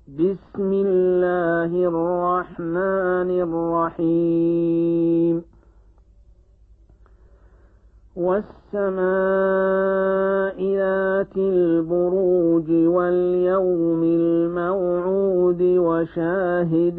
بسم الله الرحمن الرحيم والسماء ذات البروج واليوم الموعود وشاهد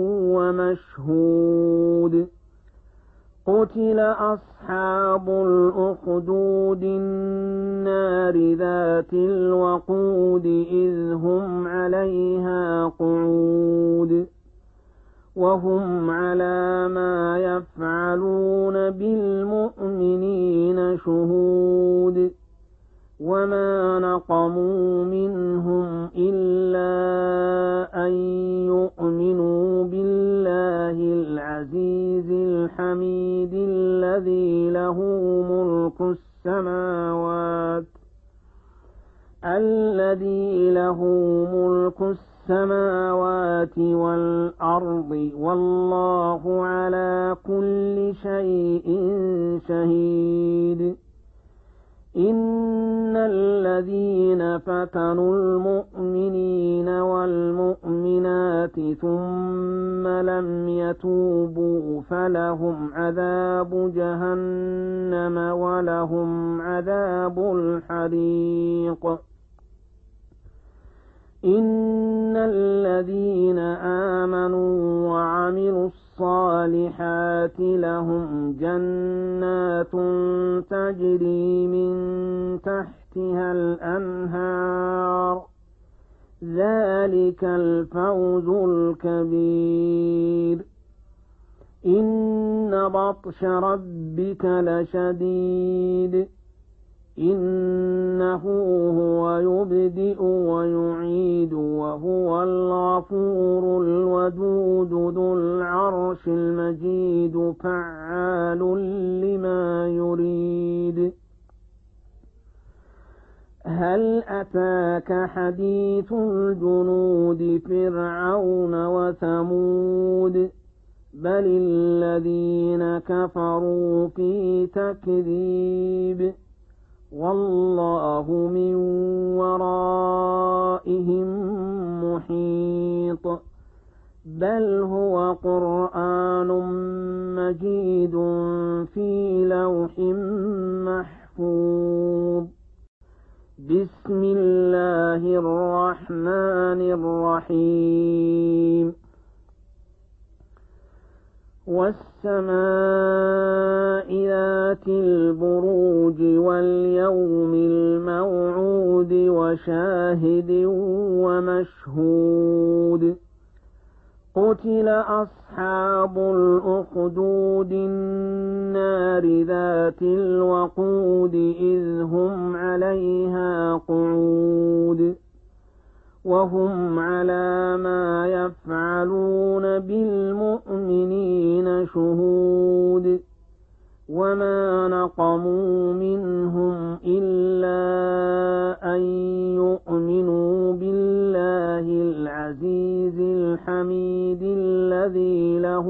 ومشهود قتل أصحاب الأخدود النار ذات الوقود إذ هم عليها قعود وهم على ما يفعلون بالمؤمنين شهود وما نقموا منهم إلا أن يؤمنوا بالله العزيز الحميد الذي له ملك السماوات والأرض والله على كل شيء شهيد إن الذين فتنوا المؤمنين والمؤمنات ثم لم يتوبوا فلهم عذاب جهنم ولهم عذاب الحريق إن الذين آمنوا وعملوا الصالحات لهم جنات تجري من تحتها الأنهار ذلك الفوز الكبير إن بطش ربك لشديد إنه هو يبدئ ويعيد وهو الغفور الودود ذو العرش المجيد فعال لما يريد هل أتاك حديث الجنود فرعون وثمود بل الذين كفروا في تكذيب والله من ورائهم محيط بل هو قرآن مجيد في لوح محفوظ بسم الله الرحمن الرحيم والسماء ذات البروج واليوم الموعود وشاهد ومشهود قتل أصحاب الأخدود النار ذات الوقود إذ هم عليها قعود وهم على ما يفعلون بالمؤمنين شهود وما نقموا منهم إلا أن يؤمنوا بالله العزيز الحميد الذي له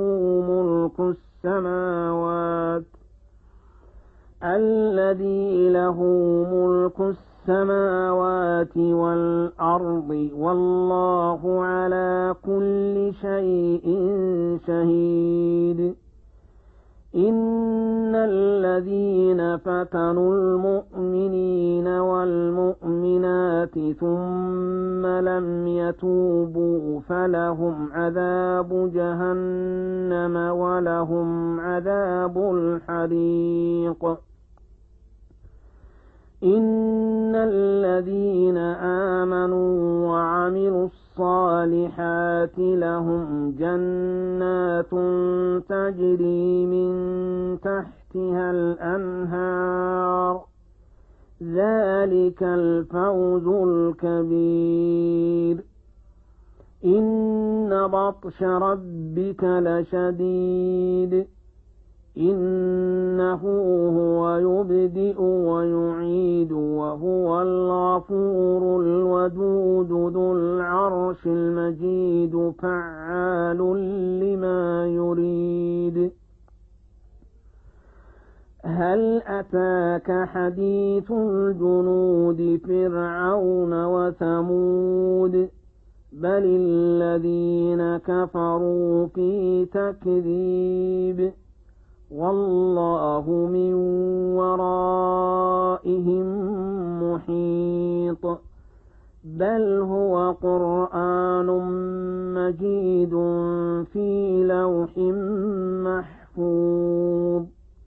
ملك السماوات والأرض والله على كل شيء شهيد إن الذين فتنوا المؤمنين والمؤمنات ثم لم يتوبوا فلهم عذاب جهنم ولهم عذاب الحريق إن الذين آمنوا وعملوا الصالحات لهم جنات تجري من تحتها الأنهار ذلك الفوز الكبير إن بطش ربك لشديد إنه هو يبدئ ويعيد وهو الغفور الودود ذو العرش المجيد فعال لما يريد هل أتاك حديث الجنود فرعون وثمود بل الذين كفروا في تكذيب والله من ورائهم محيط بل هو قرآن مجيد في لوح محفوظ